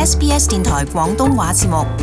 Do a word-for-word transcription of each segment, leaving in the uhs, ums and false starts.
S B S 電台廣東話節目。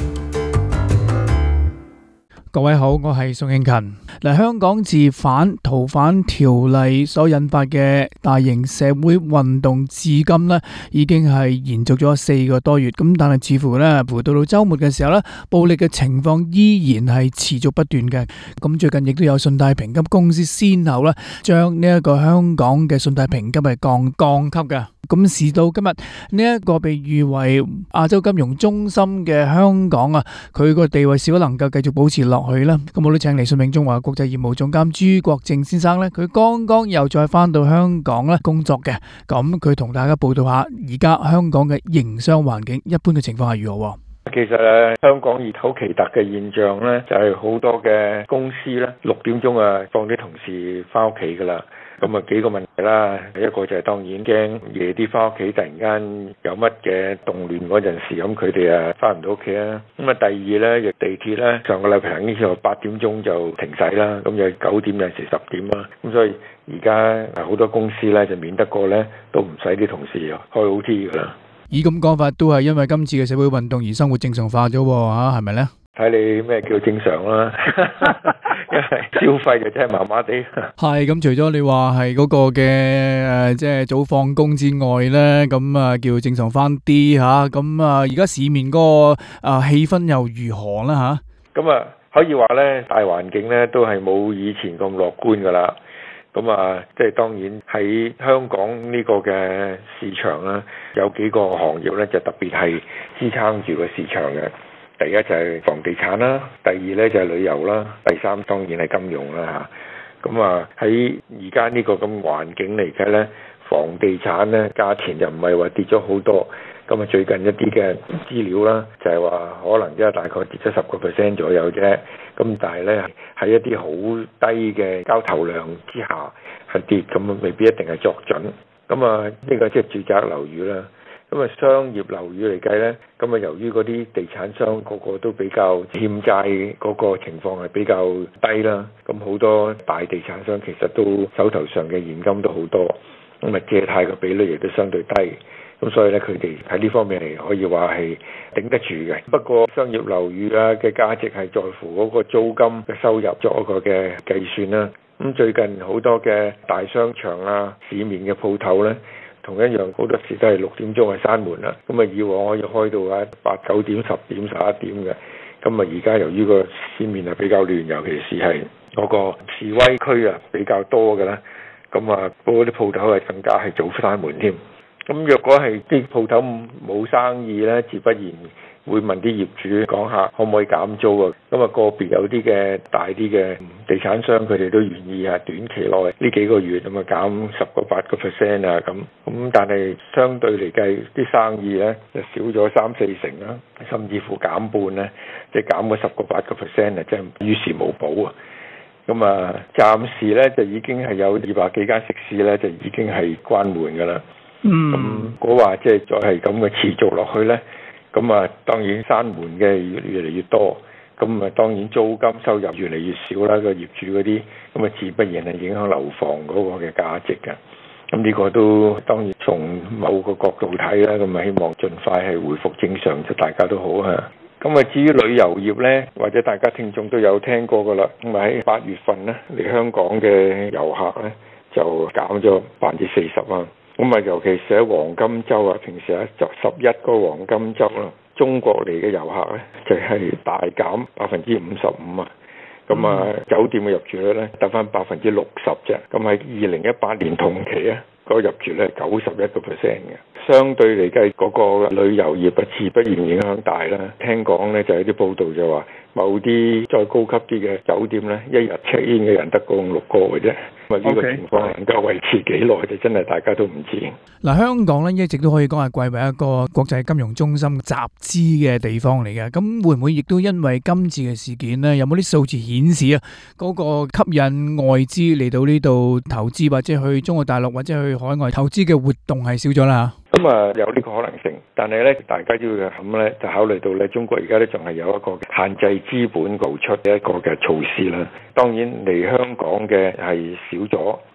各位好，我係宋慶勤。嗱，香港自反逃犯條例所引發嘅大型社會運動，至今呢已經係延續咗四個多月。咁但係似乎呢，回到到週末嘅時候呢，暴力嘅情況依然係持續不斷嘅。咁最近亦都有信貸評級公司先後呢，將呢一個香港嘅信貸評級係降降級嘅。咁事到今日，呢一個被譽為亞洲金融中心嘅香港啊，佢個地位是否能夠繼續保持落去呢？咁我都請嚟信永中華國際業務總監朱國正先生呢，佢剛剛又再翻到香港咧工作嘅。咁佢同大家報道下而家香港嘅營商環境一般嘅情況係如何？ 其實誒，香港熱口奇特嘅現象呢，就係好多嘅公司呢，六點鐘啊放啲同事翻屋企噶啦。咁啊幾個問題啦，一個就係當然驚夜啲翻屋企，突然間有乜嘅動亂嗰陣時，咁佢哋啊翻唔到屋企啦。咁啊第二咧，亦地鐵咧上個禮拜呢次話八點鐘就停駛啦，咁有九點有時十點啦。咁所以而家好多公司咧就免得過咧，都唔使啲同事開 O T 噶啦。 以咁講法，都係因為今次嘅社會運動而生活正常化咗喎，係咪咧？ 睇你咩叫正常啦，因為消費就真係麻麻地。 係咁，除咗你話係嗰個嘅誒，即係早放工之外咧，咁啊叫正常翻啲吓。咁啊，而家市面嗰個啊氣氛又如何啦吓？ 咁啊，可以話咧，大環境咧都係冇以前咁樂觀噶啦。咁啊，即係當然喺香港呢個嘅市場啦，有幾個行業咧就特別係支撐住個市場嘅。第一就係房地產啦，第二咧就係旅遊啦，第三當然係金融啦嚇。咁啊喺而家呢個咁環境嚟嘅咧，房地產咧價錢就唔係話跌咗好多。咁啊最近一啲嘅資料啦，就係話可能即係大概跌咗十個 percent 左右啫。咁但係咧喺一啲好低嘅交投量之下係跌，咁啊未必一定係作準。咁啊呢個即係住宅樓宇啦。咁啊，商業樓宇嚟計呢，咁啊，由於嗰啲地產商個個都比較欠債，嗰個情況係比較低啦。咁好多大地產商其實都手頭上嘅現金都好多，咁啊借貸嘅比率亦都相對低。咁所以呢，佢哋喺呢方面係可以話係頂得住嘅。不過商業樓宇啊嘅價值係在乎嗰個租金嘅收入作一個嘅計算啦。咁最近好多嘅大商場啊，市面嘅鋪頭呢，同一樣好多時都係六點鐘就閂門啦，咁啊以往可以開到啊八九點、十點、十一點嘅，咁啊而家由於個市面係比較亂，尤其是係嗰個示威區啊比較多嘅啦，咁啊嗰啲鋪頭係更加係早閂門添。咁若果係啲鋪頭冇生意咧，自不然會問啲業主講下可唔可以減租啊？咁啊個別有啲嘅大啲嘅地產商佢哋都願意啊，短期內呢幾個月咁啊減十個八個 percent 啊咁，咁但係相對嚟計啲生意咧就少咗三四成啦，甚至乎減半咧，即係減咗十個八個 percent 啊，即係於事無補啊！咁啊暫時咧就已經係有二百幾間食肆咧就已經係關門㗎啦。嗯，咁如果話即係再係咁嘅持續落去咧，咁啊當然閂門嘅越越嚟越多，咁啊當然租金收入越嚟越少啦，個業主嗰啲，咁啊自不然係影響樓房嗰個嘅價值嘅。咁呢個都當然從某個角度睇啦，咁啊希望盡快係回復正常，就大家都好啊。咁啊至於旅遊業咧，或者大家聽眾都有聽過噶啦，咁啊喺八月份咧嚟香港嘅遊客咧就減咗百分之四十啊。咁啊，尤其是喺黃金週啊，平時喺十一個黃金週啦，中國嚟嘅遊客咧就係大減百分之五十五啊。咁啊，酒店嘅入住率咧得返百分之六十啫。咁喺二零一八年同期啊，嗰個入住率係九十一個 percent 嘅。相對嚟計，嗰個旅遊業啊，自不然影響大啦。聽講咧就有啲報道就話，某啲再高級啲嘅酒店咧，一日 check in 嘅人得個五六個嘅啫。咁啊，呢個情況能夠維持幾耐，就真係大家都唔知。 嗱，香港咧一直都可以講係貴為一個國際金融中心集資嘅地方嚟嘅。咁會唔會亦都因為今次嘅事件咧，有冇啲數字顯示啊，嗰個吸引外資嚟到呢度投資，或者去中國大陸或者去海外投資嘅活動係少咗啦？ 咁啊，有呢個可能性，但係咧，大家都要諗咧，就考慮到咧，中國而家咧仲係有一個限制資本流出嘅一個嘅措施啦。當然嚟香港嘅係少咗，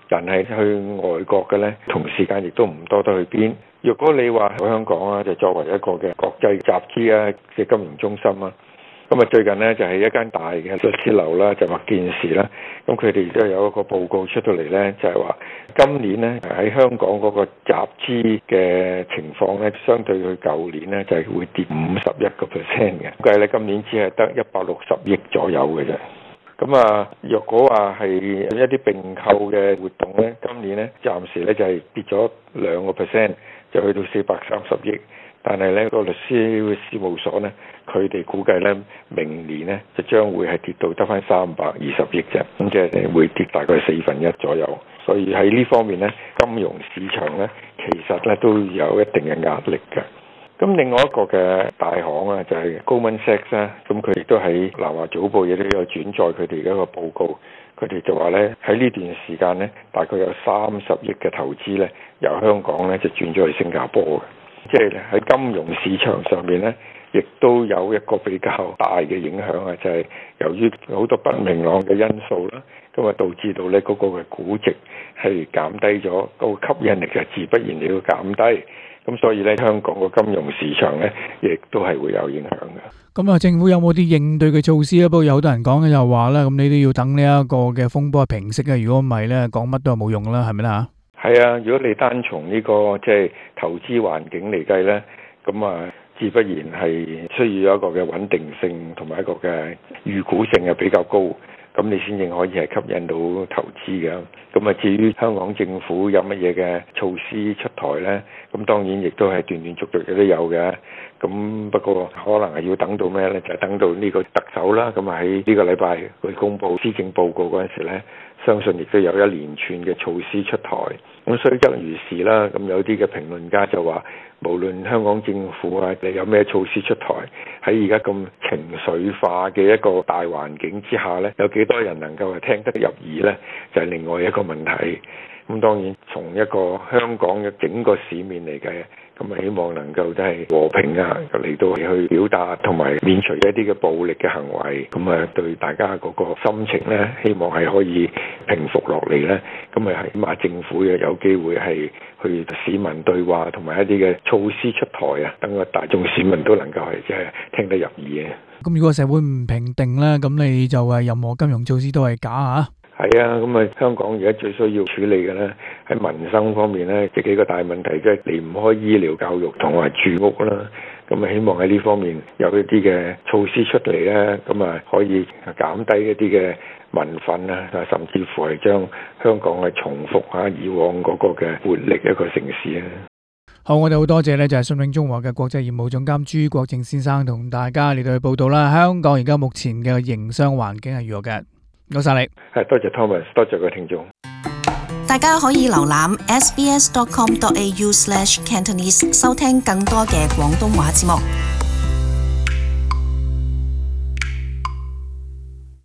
人係去外國嘅呢，同時間亦都唔多得去邊。若果你話喺香港啊，就作為一個嘅國際集資啊嘅金融中心啊，咁啊最近呢，就係一間大嘅律師樓啦，就話件事啦，咁佢哋都有一個報告出到嚟呢，就係話今年呢，喺香港嗰個集資嘅情況呢，相對佢舊年呢，就係會跌五十一個 percent 嘅，估計咧今年只係得一百六十億左右嘅啫。咁啊，若果話係一啲併購嘅活動呢，今年呢，暫時呢，就係跌咗兩個 percent，就去到四百三十億。但係呢個律師事務所呢，佢哋估計呢，明年呢就將會係跌到得返三百二十億啫，咁即係會跌大概四分一左右。所以喺呢方面呢，金融市場呢，其實呢都有一定嘅壓力嘅。咁另外一個嘅大行啊，就係 Goldman Sachs 啦，咁佢亦都喺南華早報亦都有轉載佢哋嘅一個報告，佢哋就話呢，喺呢段時間呢，大概有三十億嘅投資呢，由香港呢就轉咗去新加坡嘅。即係喺金融市場上面呢，亦都有一個比較大嘅影響啊！就係、是、由於好多不明朗嘅因素啦，咁啊導致到呢嗰個嘅估值係減低咗，嗰個吸引力就自不然要減低。咁所以呢，香港個金融市場呢，亦都係會有影響嘅。 咁啊，政府有冇啲應對嘅措施啊？不過有好多人講嘅又話啦，咁你都要等呢一個嘅風波平息啊！如果唔係呢，講乜都係冇用啦，係咪啦？ 係啊，如果你單從呢、這個即係、就是、投資環境嚟計呢，咁啊，自不然係需要有一個嘅穩定性同埋一個嘅預估性係比較高，咁你先至可以係吸引到投資嘅。咁啊，至於香港政府有乜嘢嘅措施出台呢？咁當然亦都係斷斷續續嘅都有嘅。咁不過可能係要等到咩呢？就係、等到呢個特首啦，咁啊喺呢個禮拜去公布施政報告嗰陣時呢，相信亦都有一連串嘅措施出台。咁雖則如是啦，咁有啲嘅評論家就話，無論香港政府啊，你有咩措施出台，喺而家咁情緒化嘅一個大環境之下呢，有幾多人能夠係聽得入耳呢？就係、是、另外一個問題。咁當然從一個香港嘅整個市面嚟計，咁啊希望能夠都係和平啊嚟到去表達，同埋免除一啲嘅暴力嘅行為，咁啊對大家嗰個心情呢，希望係可以平復落嚟呢。咁啊起碼政府又有機會係去市民對話，同埋一啲嘅措施出台啊，等個大眾市民都能夠係即係聽得入耳嘅。 咁如果社會唔平定呢，咁你就係任何金融措施都係假啊！ 係啊，咁啊香港而家最需要處理嘅咧，喺民生方面咧，即幾個大問題，即係離唔開醫療、教育同埋住屋啦。咁啊，希望喺呢方面有一啲嘅措施出嚟咧，咁啊可以減低一啲嘅民憤啊，甚至乎係將香港係重複下以往嗰個嘅活力一個城市啊。 好，我哋好多謝咧，就係信永中華嘅國際業務總監朱國正先生同大家嚟到去報道啦。香港而家目前嘅營商環境係如何嘅？多謝你， 係多謝 Thomas， 多謝各位聽眾。 大家可以瀏覽 s b s dot com dot a u slash cantonese 收聽更多嘅廣東話節目。